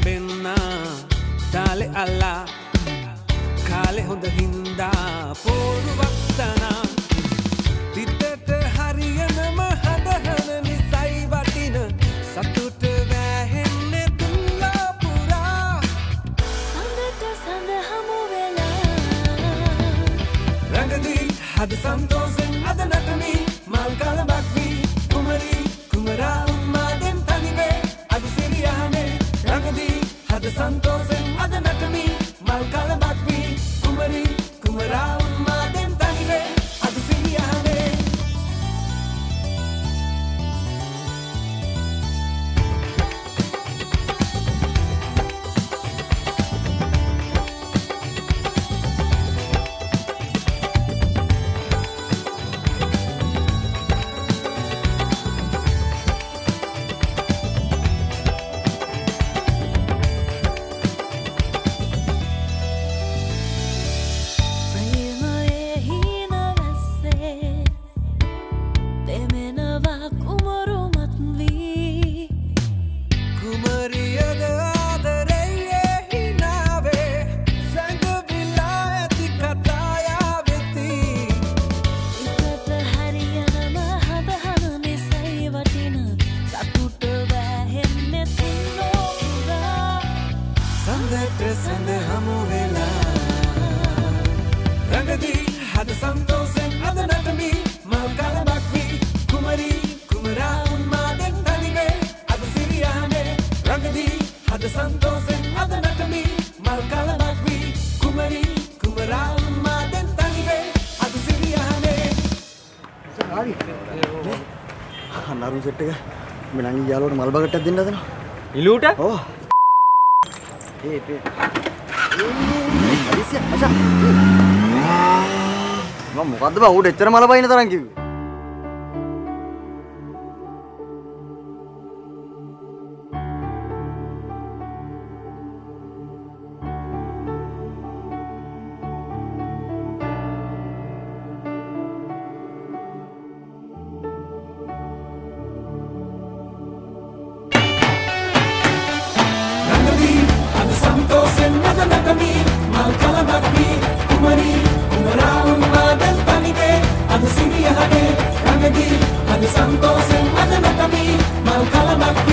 වෙන්න තාලේ අල්ලා කාලේ හොඳ හින්දා පොරු වත්තනා තිතට හරියනම හදහන නිසයි වටින සතුට වැහෙන්නේ දුන්නා පුරා සඳට සඳ හමු වෙලා රඟදී හද සන්තෝෂෙන් අද නටමි මල් කලබක් වී කුමරි කුමරා උම්මාදෙන් තනිවේ අද සිරියානේ රඟදී හද සන්තෝෂෙන් අද නටමි මල් කලබක් වී කුමරි කුමරා උම්මාදෙන් තනිවේ අද සිරියානේ සඳ හමු වෙලා රඟදී හද සන්තෝෂෙන් අද නටමි මල් කලබක් වී කුමරි කුමරා උන්මාදෙන් තනිවේ අද සිරියානේ රඟදී හද සන්තෝෂෙන් අද නටමි මල් කලබක් වී කුමරි කුමරා උන්මාදෙන් තනිවේ අද සිරියානේ හරි නරු සෙට් එක මේ නංගි යාළුවට මල් බකට්ටක් දෙන්න හදනවා ඉලුට ඔව් Alicia, Asha. Mama මොකද්ද බං උඩ එච්චර මල බයින තරම් කිව්වේ? Santosen nada nagami mal kalabakmi kumari kumaraun madan tanige ad siriyahane rangadi ad santosen nada nagami mal kalabakmi